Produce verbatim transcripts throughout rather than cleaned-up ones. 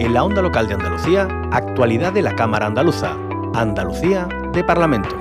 En la onda local de Andalucía, actualidad de la Cámara Andaluza. Andalucía de Parlamento.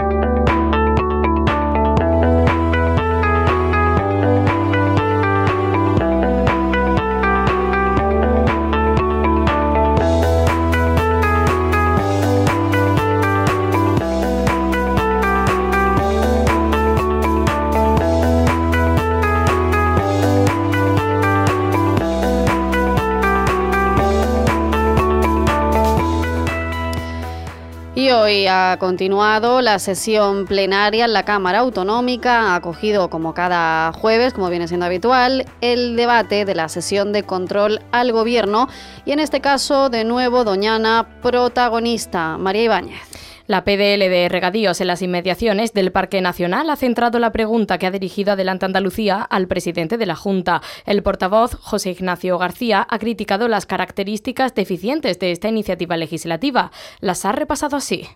Y hoy ha continuado la sesión plenaria en la Cámara Autonómica. Ha acogido, como cada jueves, como viene siendo habitual, el debate de la sesión de control al Gobierno. Y en este caso, de nuevo, Doñana protagonista. María Ibáñez. La P D L de regadíos en las inmediaciones del Parque Nacional ha centrado la pregunta que ha dirigido Adelante Andalucía al presidente de la Junta. El portavoz, José Ignacio García, ha criticado las características deficientes de esta iniciativa legislativa. Las ha repasado así.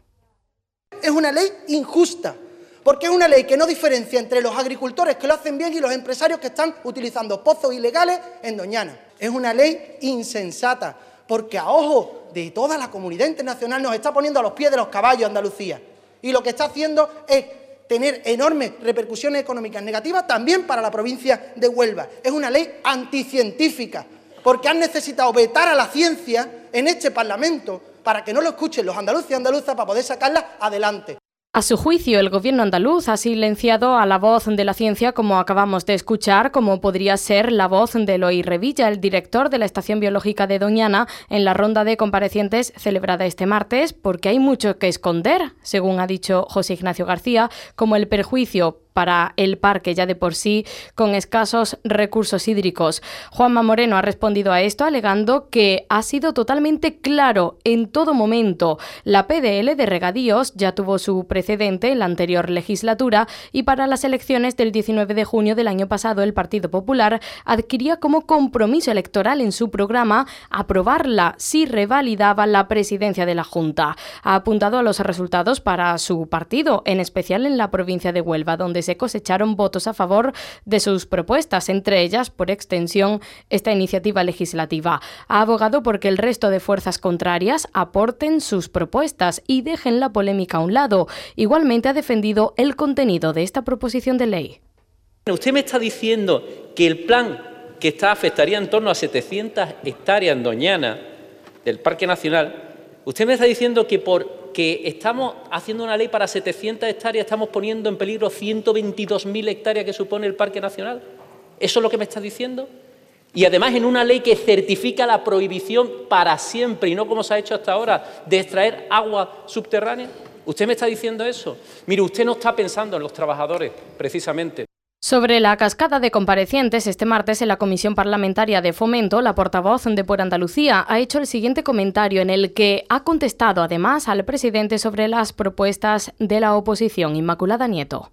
Es una ley injusta, porque es una ley que no diferencia entre los agricultores que lo hacen bien y los empresarios que están utilizando pozos ilegales en Doñana. Es una ley insensata, porque a ojo de toda la comunidad internacional nos está poniendo a los pies de los caballos Andalucía. Y lo que está haciendo es tener enormes repercusiones económicas negativas también para la provincia de Huelva. Es una ley anticientífica, porque han necesitado vetar a la ciencia en este Parlamento para que no lo escuchen los andaluces y andaluzas para poder sacarla adelante. A su juicio, el Gobierno andaluz ha silenciado a la voz de la ciencia, como acabamos de escuchar, como podría ser la voz de Eloy Revilla, el director de la Estación Biológica de Doñana, en la ronda de comparecientes celebrada este martes, porque hay mucho que esconder, según ha dicho José Ignacio García, como el perjuicio para el parque ya de por sí con escasos recursos hídricos. Juanma Moreno ha respondido a esto alegando que ha sido totalmente claro en todo momento. La P D L de regadíos ya tuvo su precedente en la anterior legislatura y para las elecciones del diecinueve de junio del año pasado el Partido Popular adquiría como compromiso electoral en su programa aprobarla si revalidaba la presidencia de la Junta. Ha apuntado a los resultados para su partido, en especial en la provincia de Huelva, donde se cosecharon votos a favor de sus propuestas, entre ellas, por extensión, esta iniciativa legislativa. Ha abogado porque el resto de fuerzas contrarias aporten sus propuestas y dejen la polémica a un lado. Igualmente ha defendido el contenido de esta proposición de ley. Usted me está diciendo que el plan que está afectaría en torno a setecientas hectáreas en Doñana del Parque Nacional, usted me está diciendo que por que estamos haciendo una ley para setecientas hectáreas, estamos poniendo en peligro ciento veintidós mil hectáreas que supone el Parque Nacional. ¿Eso es lo que me está diciendo? Y además en una ley que certifica la prohibición para siempre y no como se ha hecho hasta ahora de extraer agua subterránea. ¿Usted me está diciendo eso? Mire, usted no está pensando en los trabajadores, precisamente. Sobre la cascada de comparecientes, este martes en la Comisión Parlamentaria de Fomento, la portavoz de Por Andalucía ha hecho el siguiente comentario en el que ha contestado además al presidente sobre las propuestas de la oposición. Inmaculada Nieto.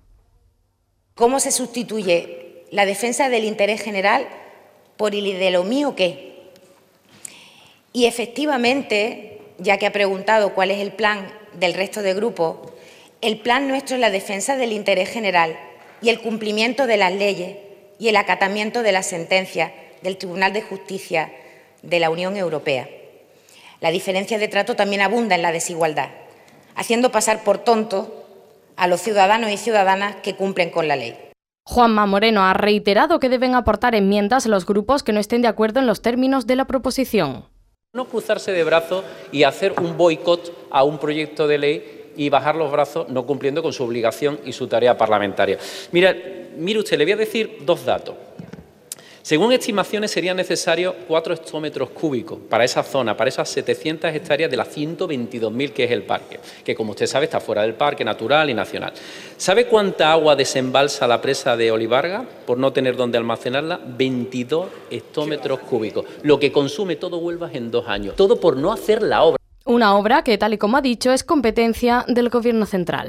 ¿Cómo se sustituye la defensa del interés general por el de lo mío qué? Y efectivamente, ya que ha preguntado cuál es el plan del resto de grupos, el plan nuestro es la defensa del interés general y el cumplimiento de las leyes y el acatamiento de las sentencias del Tribunal de Justicia de la Unión Europea. La diferencia de trato también abunda en la desigualdad, haciendo pasar por tontos a los ciudadanos y ciudadanas que cumplen con la ley. Juanma Moreno ha reiterado que deben aportar enmiendas a los grupos que no estén de acuerdo en los términos de la proposición. No cruzarse de brazos y hacer un boicot a un proyecto de ley y bajar los brazos no cumpliendo con su obligación y su tarea parlamentaria. Mira, mire usted, le voy a decir dos datos. Según estimaciones serían necesarios cuatro hectómetros cúbicos para esa zona, para esas setecientas hectáreas de las ciento veintidós mil que es el parque, que como usted sabe está fuera del parque natural y nacional. ¿Sabe cuánta agua desembalsa la presa de Olivarga por no tener dónde almacenarla? veintidós hectómetros cúbicos, lo que consume todo Huelva en dos años. Todo por no hacer la obra. Una obra que, tal y como ha dicho, es competencia del Gobierno central.